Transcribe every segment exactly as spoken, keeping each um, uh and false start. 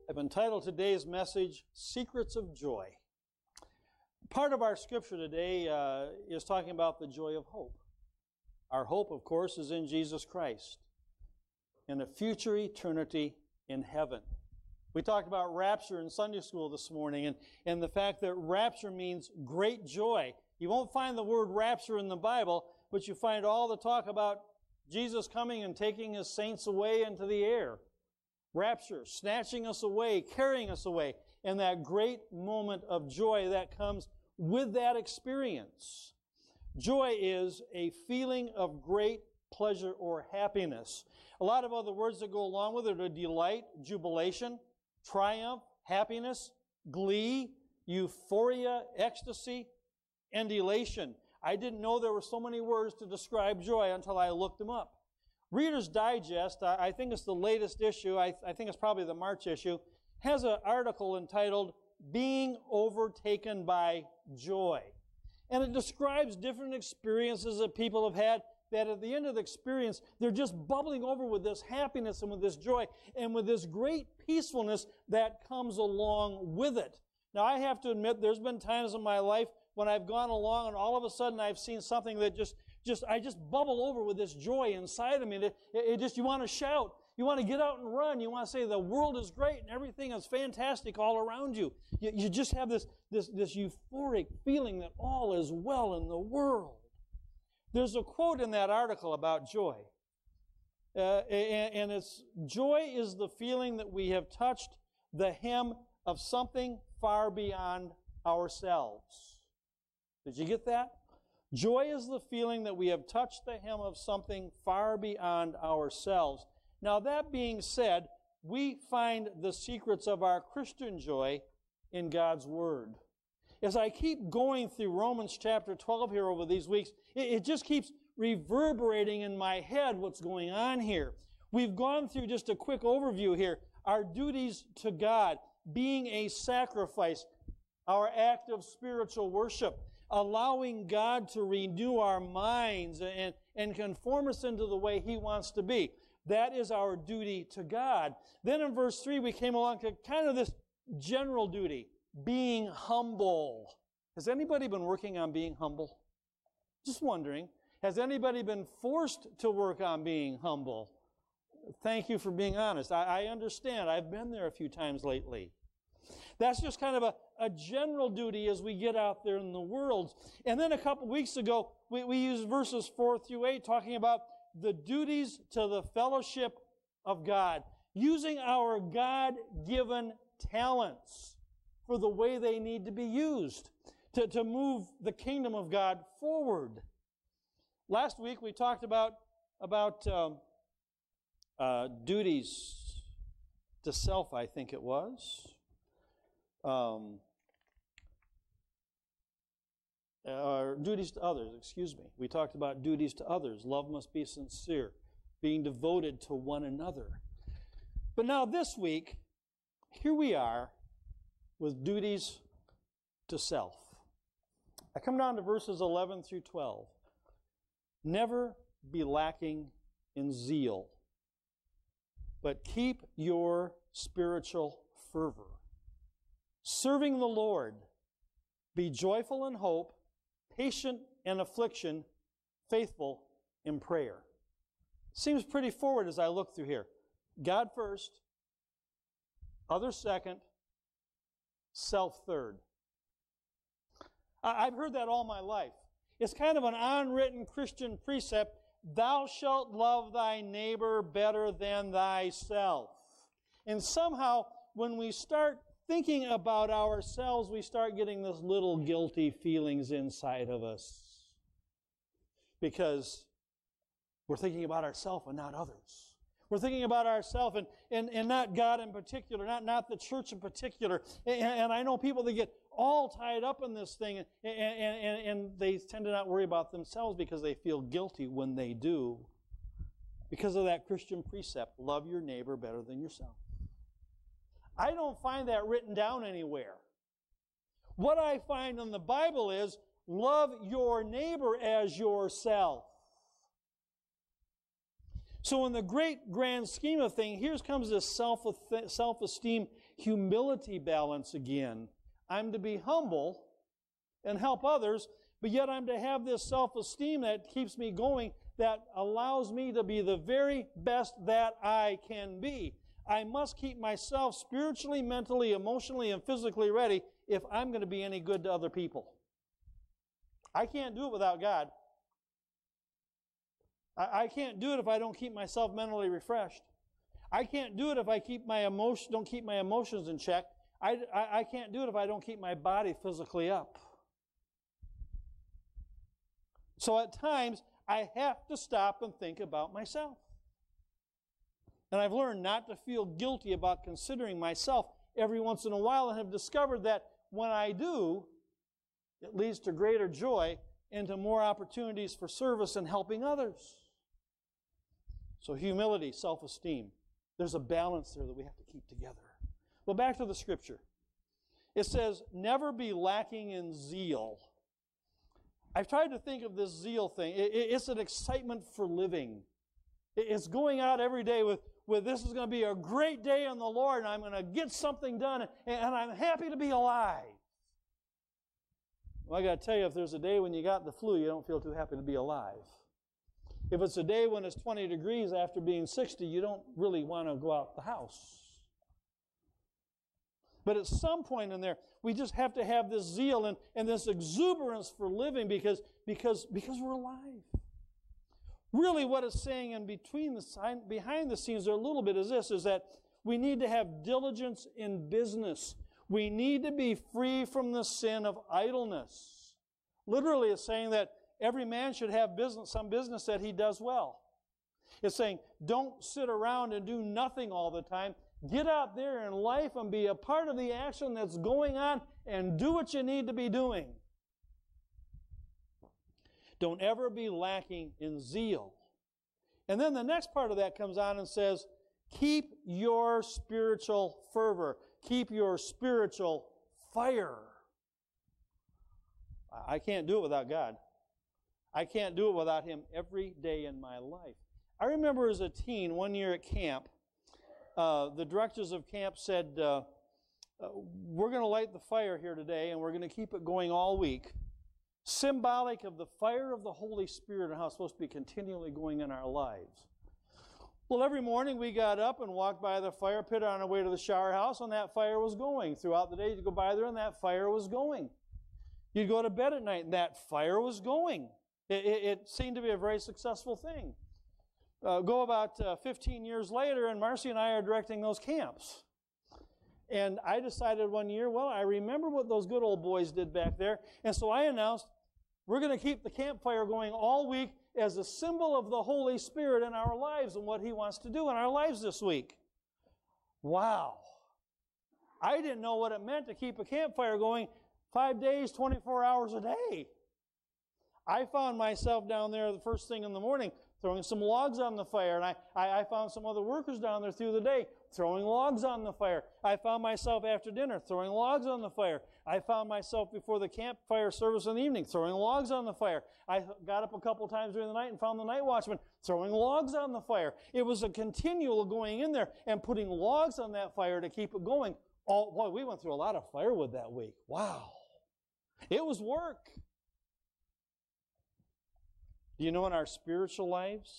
I've entitled today's message, Secrets of Joy. Part of our scripture today uh, is talking about the joy of hope. Our hope, of course, is in Jesus Christ, in a future eternity in heaven. We talked about rapture in Sunday school this morning, and, and the fact that rapture means great joy. You won't find the word rapture in the Bible, but you find all the talk about Jesus coming and taking His saints away into the air. Rapture, snatching us away, carrying us away, and that great moment of joy that comes with that experience. Joy is a feeling of great pleasure or happiness. A lot of other words that go along with it are delight, jubilation, triumph, happiness, glee, euphoria, ecstasy, and elation. I didn't know there were so many words to describe joy until I looked them up. Reader's Digest, I think it's the latest issue, I think it's probably the March issue, has an article entitled, Being Overtaken by Joy. And it describes different experiences that people have had that at the end of the experience, they're just bubbling over with this happiness and with this joy and with this great peacefulness that comes along with it. Now, I have to admit, there's been times in my life when I've gone along and all of a sudden I've seen something that just, just I just bubble over with this joy inside of me. It, it just, you want to shout. You want to get out and run. You want to say the world is great and everything is fantastic all around you. You, you just have this, this, this euphoric feeling that all is well in the world. There's a quote in that article about joy. Uh, and, and it's, joy is the feeling that we have touched the hem of something far beyond ourselves. Did you get that? Joy is the feeling that we have touched the hem of something far beyond ourselves. Now, that being said, we find the secrets of our Christian joy in God's Word. As I keep going through Romans chapter twelve here over these weeks, it, it just keeps reverberating in my head what's going on here. We've gone through just a quick overview here. Our duties to God, being a sacrifice, our act of spiritual worship, allowing God to renew our minds and, and conform us into the way He wants to be. That is our duty to God. Then in verse three, we came along to kind of this general duty, being humble. Has anybody been working on being humble? Just wondering. Has anybody been forced to work on being humble? Thank you for being honest. I, I understand. I've been there a few times lately. That's just kind of a, a general duty as we get out there in the world. And then a couple weeks ago, we, we used verses four through eight talking about the duties to the fellowship of God, using our God-given talents for the way they need to be used to, to move the kingdom of God forward. Last week we talked about, about um, uh, duties to self, I think it was. Um, uh, duties to others, excuse me. We talked about duties to others. Love must be sincere, being devoted to one another. But now this week, here we are with duties to self. I come down to verses eleven through twelve. Never be lacking in zeal, but keep your spiritual fervor. Serving the Lord, be joyful in hope, patient in affliction, faithful in prayer. Seems pretty forward as I look through here. God first, others second, self third. I've heard that all my life. It's kind of an unwritten Christian precept, thou shalt love thy neighbor better than thyself. And somehow, when we start thinking about ourselves, we start getting this little guilty feelings inside of us. Because we're thinking about ourselves and not others. We're thinking about ourselves and, and, and not God in particular, not, not the church in particular. And, and I know people that get all tied up in this thing, and, and, and, and they tend to not worry about themselves because they feel guilty when they do. Because of that Christian precept, love your neighbor better than yourself. I don't find that written down anywhere. What I find in the Bible is, love your neighbor as yourself. So in the great grand scheme of things, here comes this self, self-esteem, humility balance again. I'm to be humble and help others, but yet I'm to have this self-esteem that keeps me going, that allows me to be the very best that I can be. I must keep myself spiritually, mentally, emotionally, and physically ready if I'm going to be any good to other people. I can't do it without God. I, I can't do it if I don't keep myself mentally refreshed. I can't do it if I keep my emotion, don't keep my emotions in check. I, I, I can't do it if I don't keep my body physically up. So at times, I have to stop and think about myself. And I've learned not to feel guilty about considering myself every once in a while, and have discovered that when I do, it leads to greater joy and to more opportunities for service and helping others. So humility, self-esteem. There's a balance there that we have to keep together. Well, back to the scripture. It says, never be lacking in zeal. I've tried to think of this zeal thing. It's an excitement for living. It's going out every day with, with this is going to be a great day in the Lord, and I'm going to get something done, and I'm happy to be alive. Well, I got to tell you, if there's a day when you got the flu, you don't feel too happy to be alive. If it's a day when it's twenty degrees after being sixty, you don't really want to go out the house. But at some point in there, we just have to have this zeal and, and this exuberance for living because, because, because we're alive. Really what it's saying in between the sign, behind the scenes there a little bit is this, is that we need to have diligence in business. We need to be free from the sin of idleness. Literally it's saying that every man should have business, some business that he does well. It's saying don't sit around and do nothing all the time. Get out there in life and be a part of the action that's going on and do what you need to be doing. Don't ever be lacking in zeal. And then the next part of that comes on and says, keep your spiritual fervor. Keep your spiritual fire. I can't do it without God. I can't do it without Him every day in my life. I remember as a teen, one year at camp, uh, the directors of camp said, uh, uh, we're going to light the fire here today, and we're going to keep it going all week. Symbolic of the fire of the Holy Spirit and how it's supposed to be continually going in our lives. Well, every morning we got up and walked by the fire pit on our way to the shower house, and that fire was going. Throughout the day, you'd go by there, and that fire was going. You'd go to bed at night, and that fire was going. It, it, it seemed to be a very successful thing. Uh, go about uh, fifteen years later, and Marcy and I are directing those camps. And I decided one year, well, I remember what those good old boys did back there, and so I announced, we're going to keep the campfire going all week as a symbol of the Holy Spirit in our lives and what He wants to do in our lives this week. Wow. I didn't know what it meant to keep a campfire going five days, twenty-four hours a day. I found myself down there the first thing in the morning throwing some logs on the fire, and I, I, I found some other workers down there through the day throwing logs on the fire. I found myself after dinner throwing logs on the fire. I found myself before the campfire service in the evening throwing logs on the fire. I got up a couple times during the night and found the night watchman throwing logs on the fire. It was a continual going in there and putting logs on that fire to keep it going. Oh, boy, we went through a lot of firewood that week. Wow. It was work. Do you know in our spiritual lives,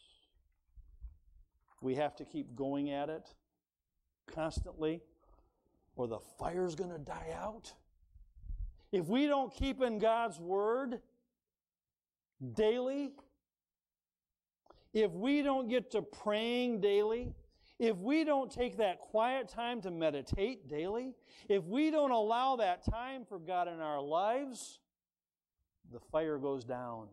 we have to keep going at it constantly, or the fire's going to die out? If we don't keep in God's Word daily, if we don't get to praying daily, if we don't take that quiet time to meditate daily, if we don't allow that time for God in our lives, the fire goes down.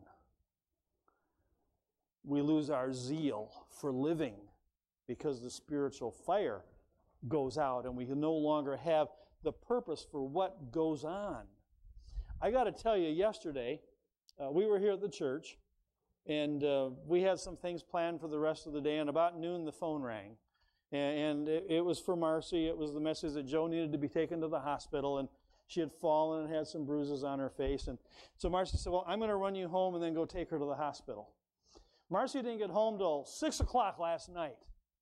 We lose our zeal for living because the spiritual fire goes out and we no longer have the purpose for what goes on. I got to tell you, yesterday, uh, we were here at the church, and uh, we had some things planned for the rest of the day, and about noon the phone rang. And, and it, it was for Marcy. It was the message that Joe needed to be taken to the hospital, and she had fallen and had some bruises on her face. And so Marcy said, well, I'm going to run you home and then go take her to the hospital. Marcy didn't get home till six o'clock last night.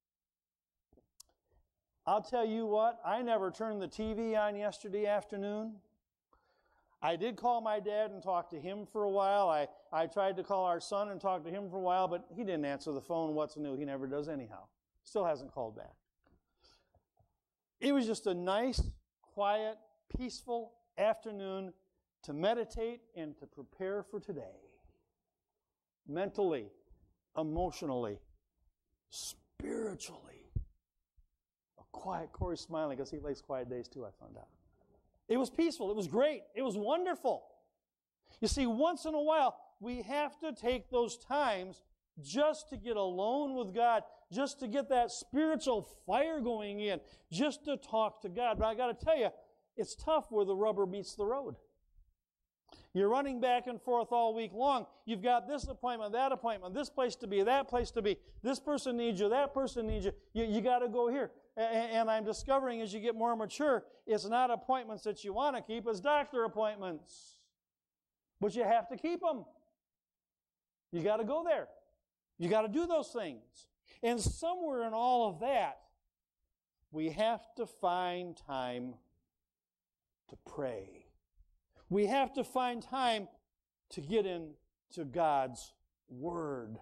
I'll tell you what, I never turned the T V on yesterday afternoon. I did call my dad and talk to him for a while. I, I tried to call our son and talk to him for a while, but he didn't answer the phone. What's new? He never does anyhow. Still hasn't called back. It was just a nice, quiet, peaceful afternoon to meditate and to prepare for today. Mentally, emotionally, spiritually. A quiet, Corey's smiling because he likes quiet days too, I found out. It was peaceful. It was great. It was wonderful. You see, once in a while, we have to take those times just to get alone with God, just to get that spiritual fire going in, just to talk to God. But I got to tell you, it's tough where the rubber meets the road. You're running back and forth all week long. You've got this appointment, that appointment, this place to be, that place to be. This person needs you, that person needs you. You, you got to go here. And I'm discovering as you get more mature, it's not appointments that you want to keep, it's doctor appointments. But you have to keep them. You got to go there. You got to do those things. And somewhere in all of that, we have to find time to pray. We have to find time to get into God's Word.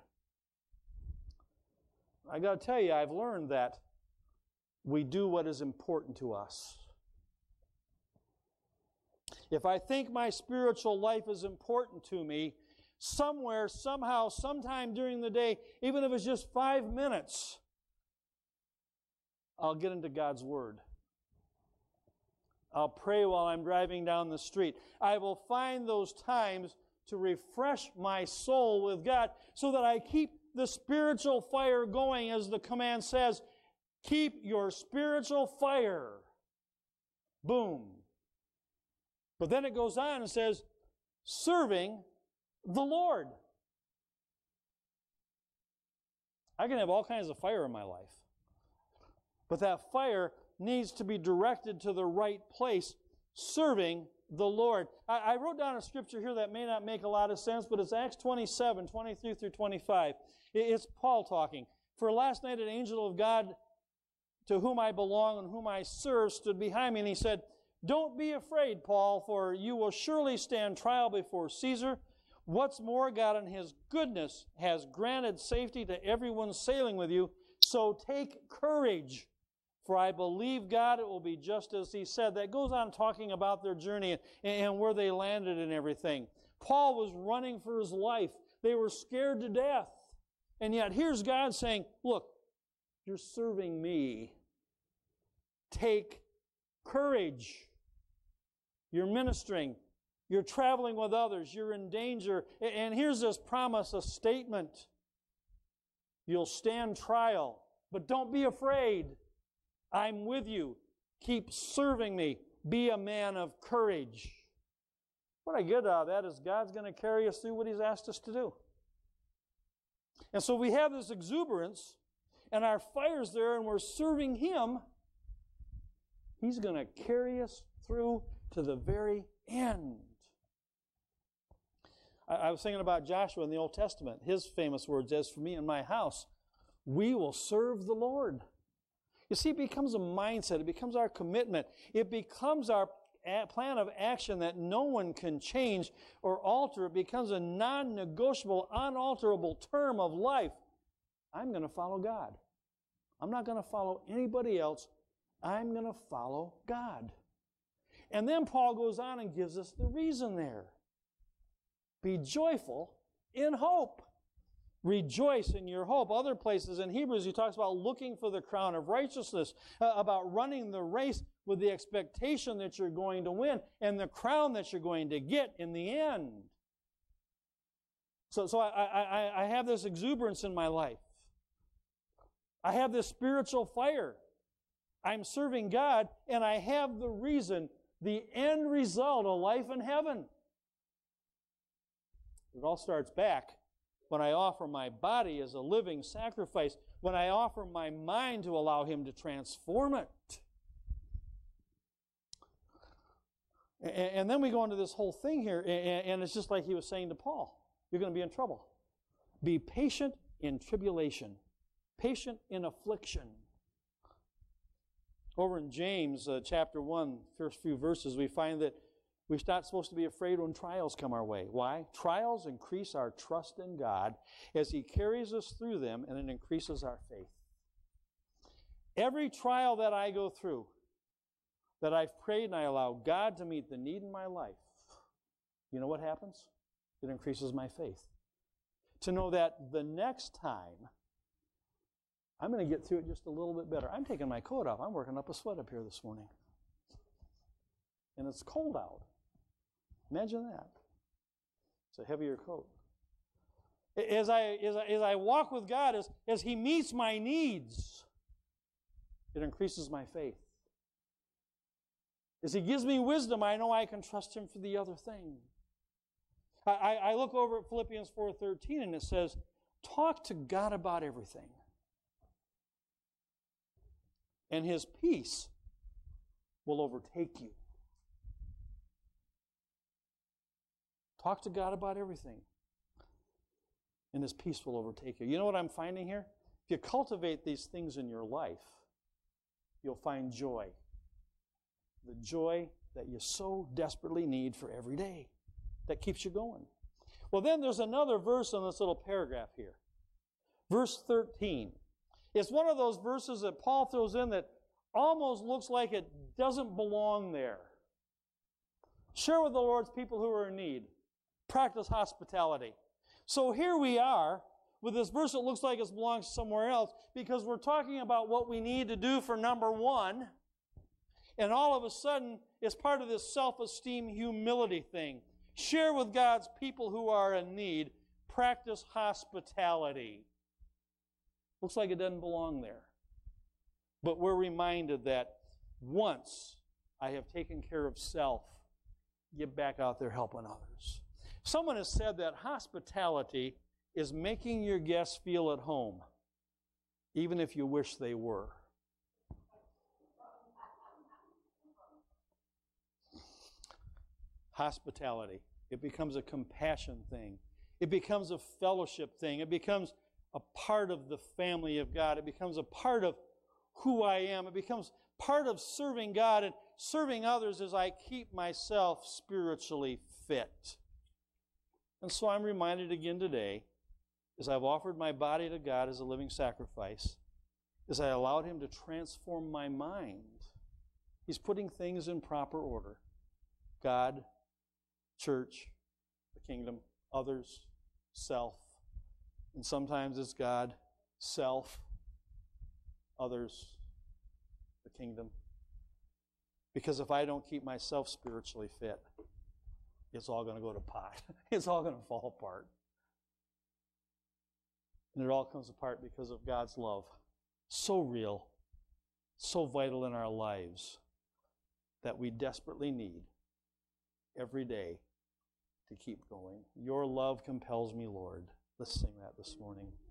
I got to tell you, I've learned that we do what is important to us. If I think my spiritual life is important to me, somewhere, somehow, sometime during the day, even if it's just five minutes, I'll get into God's Word. I'll pray while I'm driving down the street. I will find those times to refresh my soul with God so that I keep the spiritual fire going, as the command says, keep your spiritual fire. Boom. But then it goes on and says, serving the Lord. I can have all kinds of fire in my life. But that fire needs to be directed to the right place, serving the Lord. I, I wrote down a scripture here that may not make a lot of sense, but it's Acts twenty-seven, twenty-three through twenty-five. It, it's Paul talking. For last night an angel of God to whom I belong and whom I serve stood behind me, and he said, "Don't be afraid, Paul, for you will surely stand trial before Caesar. What's more, God in His goodness has granted safety to everyone sailing with you, so take courage. For I believe God, it will be just as He said." That goes on talking about their journey and, and where they landed and everything. Paul was running for his life. They were scared to death. And yet here's God saying, look, you're serving me. Take courage. You're ministering. You're traveling with others. You're in danger. And here's this promise, a statement. You'll stand trial, but don't be afraid. I'm with you. Keep serving me. Be a man of courage. What I get out of that is God's going to carry us through what He's asked us to do. And so we have this exuberance, and our fire's there, and we're serving Him. He's going to carry us through to the very end. I, I was thinking about Joshua in the Old Testament. His famous words, "As for me and my house, we will serve the Lord." You see, it becomes a mindset. It becomes our commitment. It becomes our plan of action that no one can change or alter. It becomes a non-negotiable, unalterable term of life. I'm going to follow God. I'm not going to follow anybody else. I'm going to follow God. And then Paul goes on and gives us the reason there. Be joyful in hope. Rejoice in your hope. Other places in Hebrews, he talks about looking for the crown of righteousness, uh, about running the race with the expectation that you're going to win and the crown that you're going to get in the end. So, so I, I, I have this exuberance in my life. I have this spiritual fire. I'm serving God, and I have the reason, the end result, a life in heaven. It all starts back when I offer my body as a living sacrifice, when I offer my mind to allow Him to transform it. And then we go into this whole thing here, and it's just like he was saying to Paul, you're going to be in trouble. Be patient in tribulation, patient in affliction. Over in James uh, chapter one, first few verses, we find that we're not supposed to be afraid when trials come our way. Why? Trials increase our trust in God as He carries us through them, and it increases our faith. Every trial that I go through, that I've prayed and I allow God to meet the need in my life, you know what happens? It increases my faith. To know that the next time, I'm going to get through it just a little bit better. I'm taking my coat off. I'm working up a sweat up here this morning. And it's cold out. Imagine that. It's a heavier coat. As I, as I, as I walk with God, as, as He meets my needs, it increases my faith. As He gives me wisdom, I know I can trust Him for the other thing. I, I look over at Philippians four thirteen, and it says, talk to God about everything. And His peace will overtake you. Talk to God about everything. And His peace will overtake you. You know what I'm finding here? If you cultivate these things in your life, you'll find joy. The joy that you so desperately need for every day. That keeps you going. Well, then there's another verse in this little paragraph here. Verse thirteen. It's one of those verses that Paul throws in that almost looks like it doesn't belong there. Share with the Lord's people who are in need. Practice hospitality. So here we are with this verse that looks like it belongs somewhere else because we're talking about what we need to do for number one. And all of a sudden, it's part of this self-esteem humility thing. Share with God's people who are in need. Practice hospitality. Looks like it doesn't belong there. But we're reminded that once I have taken care of self, get back out there helping others. Someone has said that hospitality is making your guests feel at home, even if you wish they were. Hospitality. It becomes a compassion thing. It becomes a fellowship thing. It becomes a part of the family of God. It becomes a part of who I am. It becomes part of serving God and serving others as I keep myself spiritually fit. And so I'm reminded again today, as I've offered my body to God as a living sacrifice, as I allowed Him to transform my mind, He's putting things in proper order. God, church, the kingdom, others, self. And sometimes it's God, self, others, the kingdom. Because if I don't keep myself spiritually fit, it's all going to go to pot. It's all going to fall apart. And it all comes apart because of God's love. So real, so vital in our lives that we desperately need every day to keep going. Your love compels me, Lord. Let's sing that this morning.